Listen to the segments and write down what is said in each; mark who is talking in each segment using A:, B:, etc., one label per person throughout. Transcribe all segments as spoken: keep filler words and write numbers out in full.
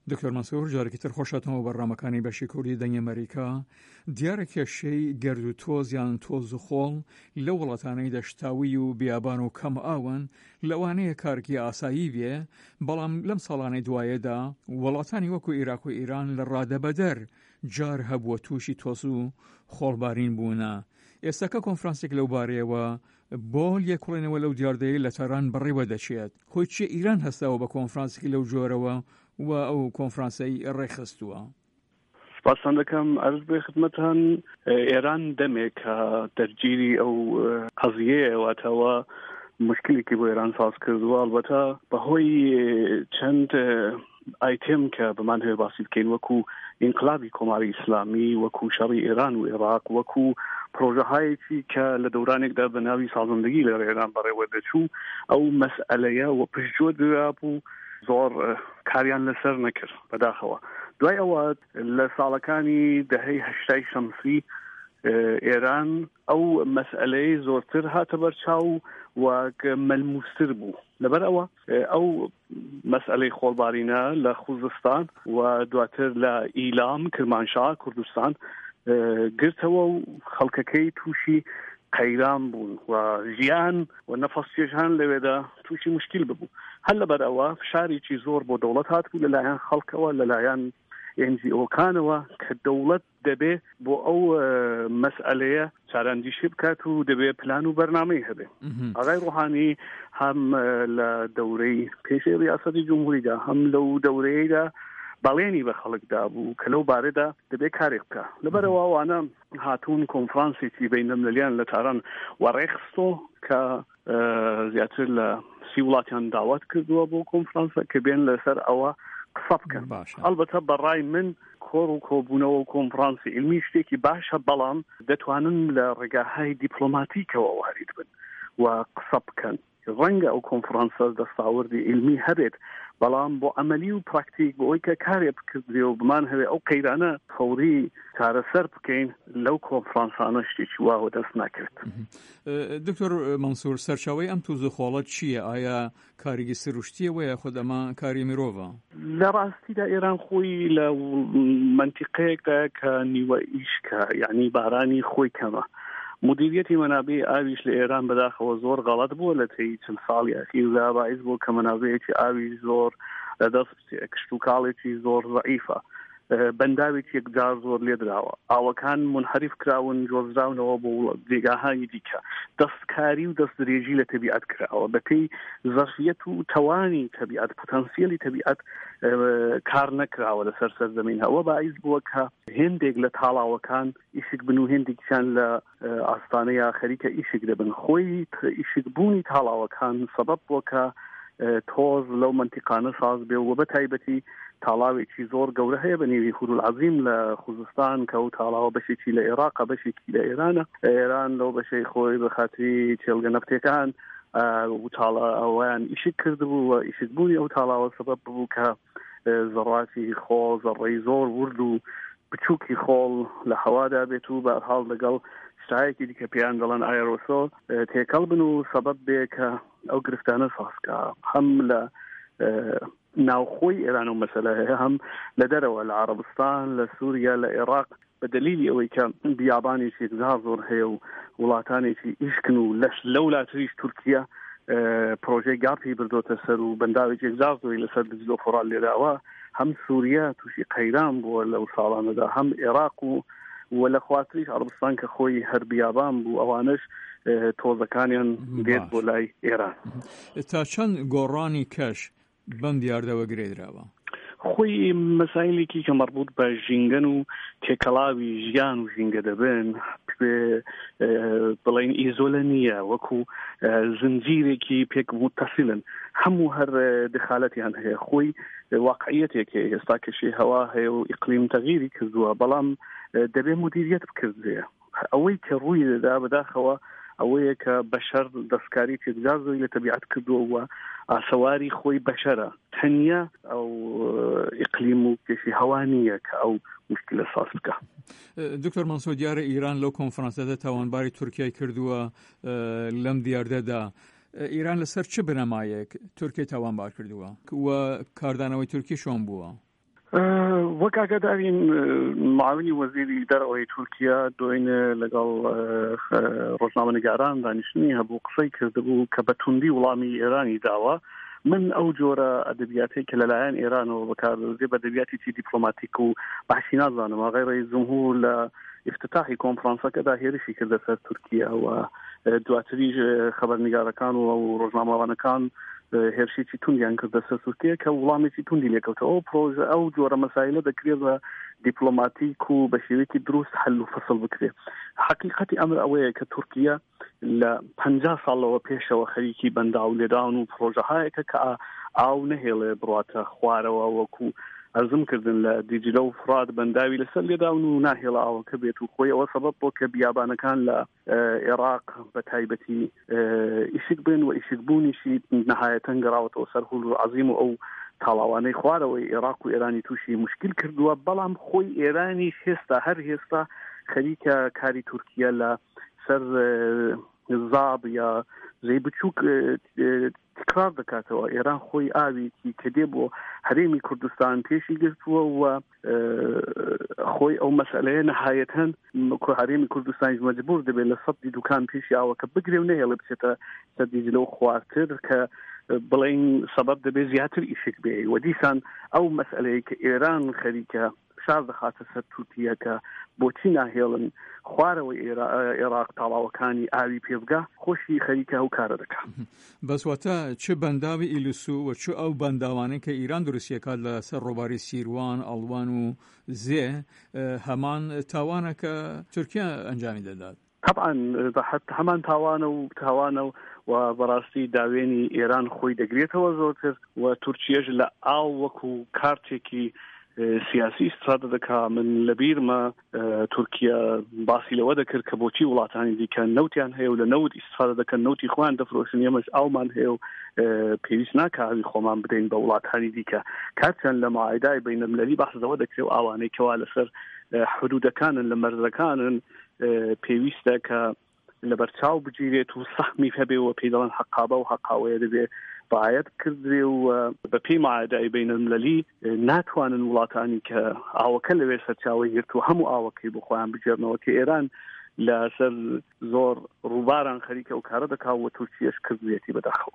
A: دکتۆر مەنسوور جارێکی تر خۆشەتەوە بەڕامەکانی بەشی کوردی دەنگی ئەمریکا دیارە کێشەی گەرد و تۆز یان تۆز و خۆڵ لە وڵاتانەی دەشتاوی و بیابان و کەم ئاون لەوانەیە کارکی ئاسایی بێ، بەڵام لەم ساڵانەی دوایەدا وڵاتانی وەکو عێراق و ئیران لە ڕادەبەدەر جار هەبووە تووشی تۆز و خۆڵبارین بوونە. ئێستاکە کۆنفرانسێک لەو بارەیەوە بۆ لێکۆڵێنەوە لەو دیاردەیە لە تەران بەڕێوە دەچێت. خۆی چیە ئیران هەستاوە بە کۆنفرانسێکی لەو جۆرەوە و ئەو کۆنفرانسەی ڕێخستووە؟
B: سپاسان دەکەم. عەرز بێ خدمەتان، ئێران دەمێک کە دەرگیری ئەو قەزیەیە واتەوە مشکلێکی بۆ ئێران ساز کردووە، ئەلبەتە بەهۆی چەند ئایتێم کە بەمان هەیە باسی بکەین، وەکو ئینقلابی کۆماری ئیسلامی، وەکو شەڕی ئێران و عێراق، وەکو پرۆژەهایەکی کە لە دەورانێکدا بە ناوی سازندگی لە ئێران بەڕێوە دەچوو، ئەو مەسئەلەیە و پشتگوێ درا بوو، زۆر کاریان لەسەر نەکرد بەداخەوە. دوای ئەوە لە ساڵەکانی دەهەی هەشتای شەمسی ئێران ئەو مەسئلەی زۆرتر هاتە بەرچاو و مەلموستر بوو. لەبەر ئەوە ئەو مەسئلەی خۆڵبارینە لە خوزستان و دواتر لە ئیلام کرمانشاه کوردستان گرتەوە و خەڵکەکەی تووشی قەیران بوون و ژیان و نەفەس چێژان لەوێدا تووشی مشکل ببوو. هەر لەبەر ئەوە فشارێکی زۆر بۆ دەوڵەت هاتبوو لەلایەن خەڵکەوە، لەلایەن ئێن جی ئۆکانەوە کە دەوڵەت دەبێ بۆ ئەو مەسئلەیە چارەندیشی بکات و دەبێ پلان و بەرنامەی هەبێ. ئاغای ڕوحانی هەم لە دەورەی پێشەی ڕیاسەتی جمهوریدا هەم لەو دەورەیەدا باڵێنی بە خەڵکدا بوو کە لەو بارەدا دەبێ کارێک بکە. لەبەرەوە وانە هاتوون کۆنفرانسێکی بینەلملەلیان لە تاران وەڕێخستۆ کە زیاتر لە سی وڵاتیان داوات کردووە بۆ کۆنفرانسە کە بێن لەسەر ئەوە قسە بکەن. ئەلبەتە بەڕای من کۆڕ و کۆبوونەوە و کۆنفرانسی علمی شتێکی باشە، بەڵام دەتوانن لە ڕێگاهای دیپلۆماتیکەوە وارد بن و قسە بکەن. ڕەنگە ئەو کۆنفرانسە دەستاوردی علمی هەبێت، بەڵام بۆ ئەمەلی و پراکتیک بۆ ئەوی کە کارێ بکردێ و بمان هەوێ ئەو قەیرانە فەوری چارەسەر بکەین، لەو کۆنفرانسانە شتێکی واوە دەست ناکرد.
A: دکتۆر مەنسوور، سەرچاوەی ئەم تووز و خۆڵەت چییە؟ ئایا کاریگی سروشتیەوە یا خۆ ئەمە کاری مرۆڤە؟
B: لە ڕاستیدا ئێران خۆی لە منتیقەیەکدا کە نیوە ئیشکە، یعنی بارانی خۆی کەمە. مدیریەتی مەنابێ ئاویش لە ئێران بەداخەوە زۆر غەڵەت بووە لە تەی چەند ساڵی ئەخیردا، باعث بوو کە مەنابێتی ئاوی زۆر لەدەست کشت و کاڵێکی زۆر ضعیفە، بەنداوێکی یەکجار زۆر لێدراوە، ئاوەکان منحریف کراون، جۆزراونەوە بۆ جێگاهانی دیکە، دەستکاری و دەستدرێژی لە تەبیعەت کراوە، بەپێی زەرفیەت و تەوانی تەبیعەت، پۆتەنسیەلی تەبیعەت کار نەکراوە لەسەر سەردەمین. ئەوە باعث بووە کە هێندێک لە تاڵاوەکان ئیشک بن و هێندێکیان لە ئاستانەی خەریکە ئیشک دەبن. خۆی ئیشک بوونی تاڵاوەکان سەبەب بووە کە تۆز لەو منتیقانە ساز بێ و بە تایبەتی تاڵاوێکی زۆر گەورە هەیە بە نێوی هورولعەزیم لە خوزستان کە ئەو تاڵاوە بەشێکی لە عێراقە، بەشێکی لە ئێرانە. ئێران لەو بەشەی خۆی بە خاتری چێلگە نەفتەکان و تاڵا ئەویان ئیشک کردبوو و ئیشک بوونی ئەو تاڵاوە سەبەب بوو کە زەڕاتی خۆڵ، زەڕەی زۆر ورد و بچووکی خۆڵ لە هەوادا بێت و بەهەڵ لەگەڵ شتایەکی دیکە پێیان دەڵێن ئایرۆسۆل تێکەڵ بن و سەبەب بێ کە ئەو گرفتانە سازکە. هەم لە ناوخۆی ئێران و مەسەلە هەیە، هەم لە دەرەوە لە عەرەبستان، لە سووریا، لە عێراق، بە دلیلی ئەوەی کە بیابانێکی یەکجار زۆر هەیە و وڵاتانێکی ئیشکن و لەش لەولاتریش تورکیا پرۆژەی گاپی بردۆتە سەر و بەنداوێکی یەکجار زۆری لەسەر دجلە و فۆرات لێداوە. هەم سووریا تووشی قەیران بووە لەو ساڵانەدا، هەم عێراق و و لە خواتریش عەرەبستان کە خۆی هەر بیابان بوو، ئەوانش تۆزەکانیان دێت بۆ لای ئێران.
A: تا چەند گۆڕانی کەش بەم دیاردەوە گرێدراوە؟
B: خۆی مەسایلێکی کە مەربوط بە ژینگەن و تێکەڵاوی ژیان و ژینگە دەبن بڵین ئیزۆلە نییە، وەکو زنجیرێکی پێک متصلن، هەموو هەر دخالەتیان هەیە. خۆی واقعیەتێک ئێستا کەشی هەوا هەیە و ئیقلیم تەغیری کردووە، بەڵام دەبێ مدیریەت بکردێ. ئەوەی کە ڕووی دەدا بەداخەوە ئەوەیە کە بەشەر دەستکاری تێکجار زۆری لە تەبیعەت کردووە، ئاسەواری خۆی بەشەرە، تەنیا ئەو ئیقلیم و کێشی هەوا نییە کە ئەو مشکلە ساز بکە.
A: دکتۆر مەنسوور، دیارە ئیران لەو کۆنفرانسەدا تاوانباری تورکیای کردووە لەم دیاردەدا. ئیران لەسەر چ بنەمایەک تورکیای تاوانبار کردووە و کاردانەوەی تورکی شۆن بووە؟
B: وەک ئاگادارین معاونی وەزیری دەرەوەی تورکیا دوێنێ لەگەڵ ڕۆژنامەنگاران دانیشتنی هەبوو قسەی کردبوو کە بە توندی وڵامی ئێرانی داوە. من ئەو جۆرە ئەدەبیاتێک کە لەلایەن ئێرانەوە بەکاردێ بە دەبیاتێکی دیپلۆماتیک و باشی نازانم ئاغای جمهور لە افتتاحی کۆنفرانسەکەدا هێرشی کردە سەر تورکیا و دواتریش خەبەرنگارەکان و ڕۆژنامەوانەکان هێرشێکی توندیان کردە سەر تورکیا کە وڵامێکی توندی لێکەوتەوە. ئەو پرۆژە ئەو جۆرە مەسایلە دەکرێت بە دیپلۆماتیک و بە شێوەیەکی دروست حل و فەسڵ بکرێت. حقیقەتی ئەمر ئەوەیە کە تورکیا لە پەنجا ساڵەوە پێشەوە خەریکی بەنداو لێدان و پرۆژەهایەکە کە ئاو نەهێڵێ بڕاتە خوارەوە وەکو ئەرزم کردن لە دیجلە و فرات بەنداوی لەسەر لێداون و ناهێڵاوەکە بێت و خۆی ئەوە سەبەب بۆ کە بیابانەکان لە عێراق بە تایبەتی ئیشک بن و ئیشک بوونیشی نەهایەتەن گەڕاوەتەوە سەر هوڵ و عەزیم و ئەو تاڵاوانەی خوارەوەی عێراق و ئێرانی تووشی مشکل کردووە. بەڵام خۆی ئێرانیش هێستا هەر هێستا خەریکە کاری تورکیا لە سەر زاب یا زەی بچووک تکرار دەکاتەوە. ئێران خۆی ئاوێتی کە دێ بۆ هەرێمی کوردستان پێشی گرتووە و خۆی ئەو مەسئلەیە نەهایەتەن هەرێمی کوردستانیش مەجبور دەبێت لە سەدی دوکان پێشی ئاوەکە بگرێ و نەهێڵە بچێتە سەدی جلە و خوارتر کە بڵین سەبەب دەبێت زیاتر ئیشک بێ و دیسان ئەو مەسئلەیە کە ئێران خەریکە شار دەخاتە سەر تورکیا کە بۆچی ناهێڵن خوارەوەی عێراق تاڵاوەکانی ئاوی پێبگا خۆشی خەریکە ئەو کارە دەکات.
A: بەسواتە چ بەنداوی ئیلسو و چ ئەو بەنداوانەی کە ئیران دروستیەکات لە سەر ڕۆباری سیروان ئەڵوان و زێ هەمان تاوانە کە تورکیا ئەنجامی دەدات.
B: طبعا هەمان تاوانە و تاوانە و بەڕاستی داوێنی ئێران خۆی دەگرێتەوە زۆرتر و تورکیەش لە ئاو وەکو کارتێکی سیاسی استفاده دەکا. من لەبیرمە تورکیا باسی لەوە دەکرد کە بۆچی وڵاتانی دیکە نەوتیان هەیە و لە نەوت استفاده دەکەن نەوتی خۆیان دەفرۆشن ئێمەش ئاومان هەیە و پێویست ناکە ئاوی خۆمان بدەین بە وڵاتانی دیکە. کاتیان لە ماعایدای بینەلملەلی بەحثەوە دەکرێت و ئاوانەی کەوا لەسەر حدودەکانن لە مەرزەکانن پێویستە کە لە بەرچاو بگیرێت و سەحمی هەبێ و پێی دەڵێن حەقابە و حەقاوەیە دەبێت باید کردێ و بە پێی ماعایدای بینەلملەلی ناتوانن وڵاتانی کە ئاوەکە لەوێ سەرچاوی گرت و هەموو ئاوەکەی بۆ خۆیان بجێرنەوە کە ئێران لەسەر زۆر ڕووباران خەریکە و کارە دەکا و تورکیەش کردوێتی بەداخەوە.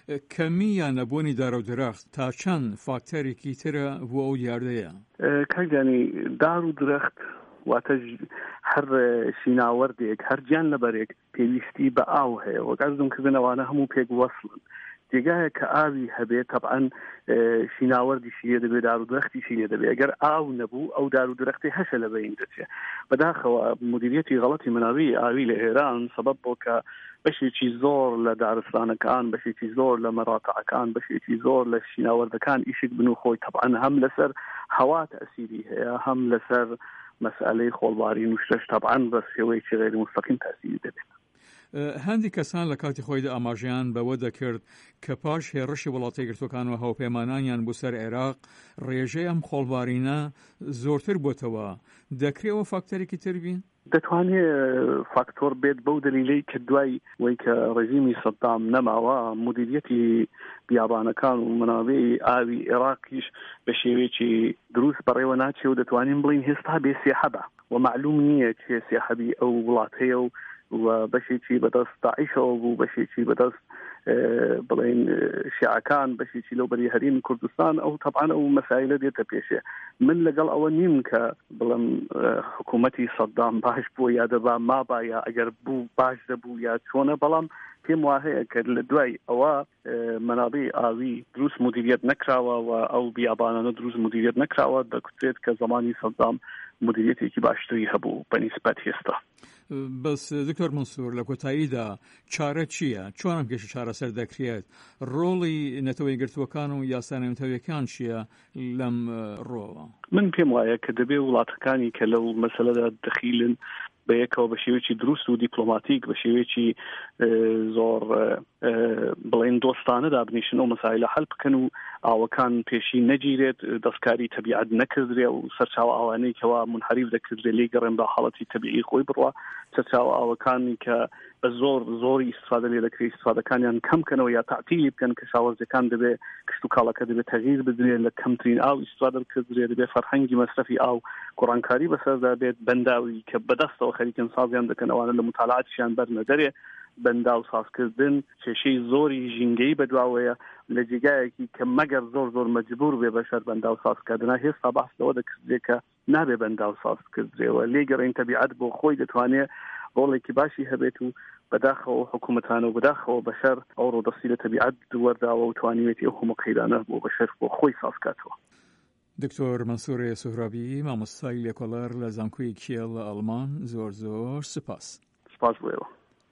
A: کەمی یان نەبوونی دار و درەخت تا چەند فاکتەرێکی ترە بۆ ئەو یاردەیە؟
B: کاکدانی دار و درەخت واتە هەر شیناوەردێک هەر گیان لەبەرێک پێویستی بە ئاو هەیە وەک ئەرزم کردنەوانە هەموو پێک وەسڵن. جێگایە کە ئاوی هەبێت طبعاً شیناوەردیشی لێ دەبێت دار و درەختیشی لێ دەبێت. ئەگەر ئاو نەبوو ئەو دار و درەختی هەشە لە بەین دەچێت. بەداخەوە مدیریەتی غەڵەتی مناوی ئاوی لە ئێران سەبەب بۆ کە بەشێکی زۆر لە دارستانەکان بەشێکی زۆر لە مەڕاتەعەکان بەشێکی زۆر لە شیناوەردەکان ئیشک بن و خۆی طبعاً هەم لەسەر هەوا تەئسیری هەیە هەم لەسەر مەسئلەی خۆڵباری نوشتەش طبعاً بە شێوەیەکی غێر مستەقیم تەئسیری دەبێت.
A: هەندی کەسان لە کاتی خۆیدا ئاماژەیان بەوە دەکرد کە پاش هێرشی وڵاتی گرتوەکان و هاوپەیمانانیان بۆ سەر عێراق ڕێژەی ئەم خۆڵبارینە زۆرتر بۆتەوە. دەکرێەوە فاکتەرێکی تر بین؟
B: دەتوانێت فاکتۆر بێت بەو دلیلەی کە دوای وەی کە ڕژیمی سەدام نەماوە مدیریەتی بیابانەکان و منابعی ئاوی عێراقیش بە شێوەیەکی دروست بەڕێوە ناچێ و دەتوانین بڵین هێستا بێ سێحەبە و معلوم نییە چێ سێحەبی ئەو وڵات هەیە و و بەشێکی بەدەست داعیشەوە بوو بەشێکی بەدەست بڵین شیعەکان بەشێکی لەو بەری هەرێمی کوردستان ئەو طبعاً ئەو مەسایلە دێتە پێشێ. من لەگەڵ ئەوە نیم کە بڵم حکوومەتی سەدام باش بوو یا دەبا مابا یا ئەگەر بوو باش دەبوو یا چۆنە بەڵام پێم وایە کە لە دوای ئەوە منابعی ئاوی دروست مدیریەت نەکراوە و ئەو بیابانانە دروست مدیریەت نەکراوە دەکوترێت کە زمانی سەدام مدیریەتێکی باشتری هەبوو بەنسبەت هێستا.
A: بەس دکتۆر منسوور لە کۆتاییدا چارە چییە؟ چۆن ئەم کێشە چارەسەر دەکرێت؟ ڕۆڵی نەتەوەی گرتووەکان و یاسانەتەوەیەکان چییە لەم ڕۆوە؟
B: من پێم وایە کە دەبێ وڵاتەکانی کە لەو مەسەلەدا دەخیلن بە یەکەوە بە شێوەیەکی دروست و دیپلۆماتیک بە شێوەیەکی زۆر بڵێن دۆستانەدا بنیشن و مەسایلە حەل بکەن و ئاوەکان پێشی نەگیرێت دەستکاری تەبیعەت نەکردرێ و سەرچاوە ئاوانەی کەوا منحریف دەکردرێ لێ گەڕێن بە حاڵەتی تەبیعی خۆی بڕوا سەرچاوە ئاوەکانی کە بە زۆر زۆری ئیستفادە لێ دەکرێت ئیستفادەکانیان کەمکەنەوە یا تعتیلی بکەن کە شاوەزەکان دەبێ کشت و کاڵەکە دەبێت تەغییر بدرێت لە کەمترین ئاو ئیستفادە بکردرێت دەبێت فەرهەنگی مەصرفی ئاو گۆڕانکاری بەسەردا بێت بەنداوی کە بەدەستەوە خەریکن سازیان دەکەن ئەوانە لە مطالعاتیان بەرنە دەرێ بەنداو سازکردن کێشەی زۆری ژینگەی بەدواوەیە لە جێگایەکی کە مەگەر زۆر زۆر مەجبور بێ بەشەر بەنداو سازکردنا هێستا بەحثەوە دەکردێت کە نابێ بەنداو سازکردرێەوە لێگەڕین تەبیعەت بۆ خۆی دەتوانێت ڕۆڵێکی باشی هەبێت و بەداخەوە حکوومەتانە و بەداخەوە بەشەر ئەو ڕۆدەستی لە تەبیعەت وەرداوە و توانیوێتی ئەو هەموو قەیرانە بۆ بەشەر بۆ خۆی سازکاتەوە.
A: دکتۆر مەنسوور سوهرابی مامۆستای لێکۆڵەر لە زانکۆی کێڵ لە ئەڵمان زۆر زۆر سپاس.
B: سپاس بۆیەوە.